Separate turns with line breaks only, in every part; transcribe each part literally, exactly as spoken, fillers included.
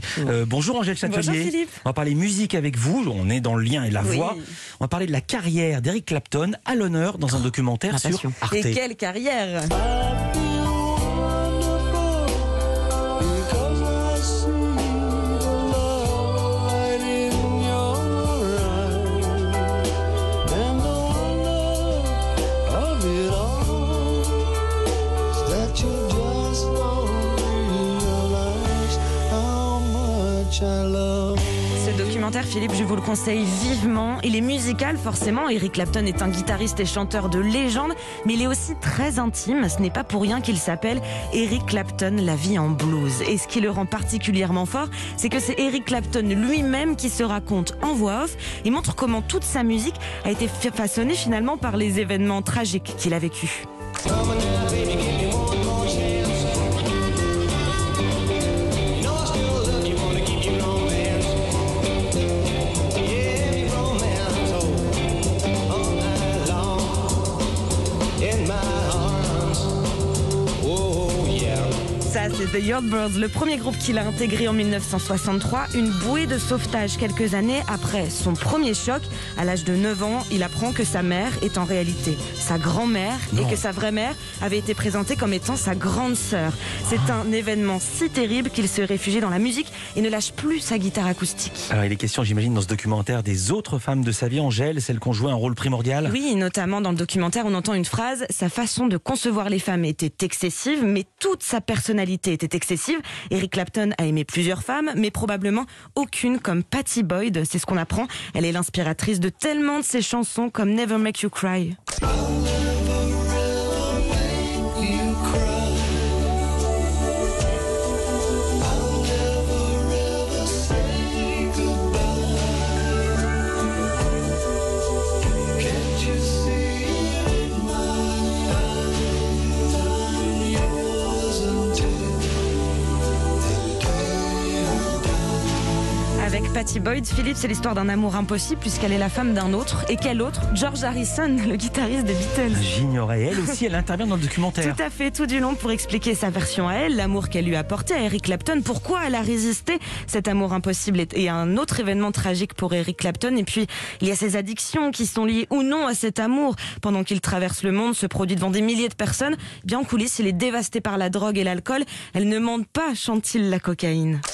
Euh, bonjour Angèle Châtelier.
Bonjour Philippe.
On va parler musique avec vous, on est dans le lien et la
Oui.
voix. On va parler de la carrière d'Eric Clapton à l'honneur dans un documentaire sur Arte.
Et quelle carrière! Ce documentaire, Philippe, je vous le conseille vivement. Il est musical, forcément. Eric Clapton est un guitariste et chanteur de légende, mais il est aussi très intime. Ce n'est pas pour rien qu'il s'appelle Eric Clapton, la vie en blues. Et ce qui le rend particulièrement fort, c'est que c'est Eric Clapton lui-même qui se raconte en voix off et montre comment toute sa musique a été façonnée finalement par les événements tragiques qu'il a vécus. Ça, c'est The Yardbirds, le premier groupe qu'il a intégré en mille neuf cent soixante-trois, une bouée de sauvetage quelques années après son premier choc. À l'âge de neuf ans, il apprend que sa mère est en réalité sa grand-mère et que sa vraie mère avait été présentée comme étant sa grande sœur. C'est un événement si terrible qu'il se réfugie dans la musique et ne lâche plus sa guitare acoustique.
Alors il est question, j'imagine, dans ce documentaire des autres femmes de sa vie, Angèle, celles qui ont joué un rôle primordial.
Oui, notamment dans le documentaire, on entend une phrase: sa façon de concevoir les femmes était excessive, mais toute sa personnalité était excessive. Eric Clapton a aimé plusieurs femmes, mais probablement aucune comme Pattie Boyd. C'est ce qu'on apprend. Elle est l'inspiratrice de tellement de ses chansons comme Never Make You Cry. Avec Pattie Boyd, Philippe, c'est l'histoire d'un amour impossible puisqu'elle est la femme d'un autre. Et quel autre? George Harrison, le guitariste des Beatles.
J'ignorais. Elle aussi, elle intervient dans le documentaire.
Tout à fait, tout du long pour expliquer sa version à elle, l'amour qu'elle lui a apporté à Eric Clapton, pourquoi elle a résisté. Cet amour impossible est un autre événement tragique pour Eric Clapton. Et puis, il y a ses addictions qui sont liées ou non à cet amour. Pendant qu'il traverse le monde, se produit devant des milliers de personnes. Bien en coulisses, il est dévasté par la drogue et l'alcool. Elle ne mente pas, chante-t-il, la cocaïne.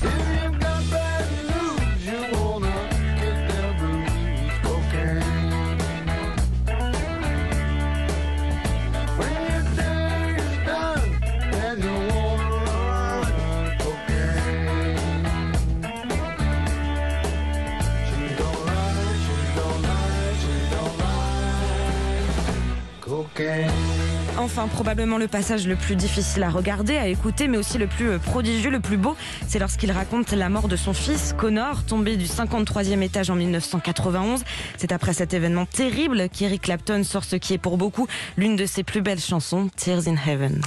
Enfin, probablement le passage le plus difficile à regarder, à écouter, mais aussi le plus prodigieux, le plus beau, c'est lorsqu'il raconte la mort de son fils, Connor, tombé du cinquante-troisième étage en mille neuf cent quatre-vingt-onze. C'est après cet événement terrible qu'Eric Clapton sort ce qui est pour beaucoup l'une de ses plus belles chansons, Tears in Heaven.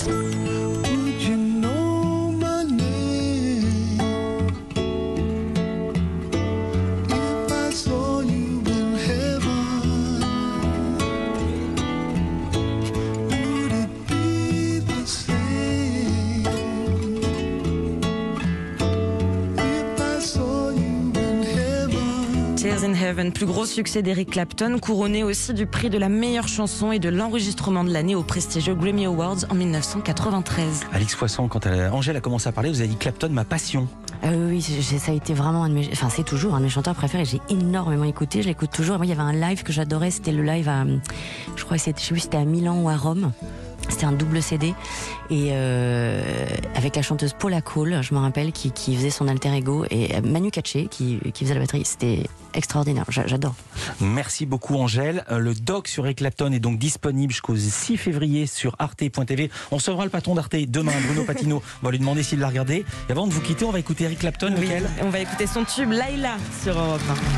Tears in Heaven, plus gros succès d'Eric Clapton, couronné aussi du prix de la meilleure chanson et de l'enregistrement de l'année au prestigieux Grammy Awards en mille neuf cent quatre-vingt-treize.
Alix Poisson, quand elle, Angèle a commencé à parler, vous avez dit Clapton, ma passion.
Euh, oui, j'ai, ça a été vraiment un de mes, enfin c'est toujours un de mes chanteurs préférés. J'ai énormément écouté, je l'écoute toujours. Et moi, il y avait un live que j'adorais, c'était le live à, je crois que c'était, je sais plus, c'était à Milan ou à Rome. C'était un double C D et euh, avec la chanteuse Paula Cole, je me rappelle, qui, qui faisait son alter ego, et Manu Katché qui, qui faisait la batterie. C'était extraordinaire, j'adore.
Merci beaucoup Angèle. Le doc sur Eric Clapton est donc disponible jusqu'au six février sur arte point t v. On recevra le patron d'Arte demain, Bruno Patino. On va lui demander s'il l'a regardé. Et avant de vous quitter, on va écouter Eric Clapton.
Oui,
lequel ?
on va écouter son tube Laila sur Europe un.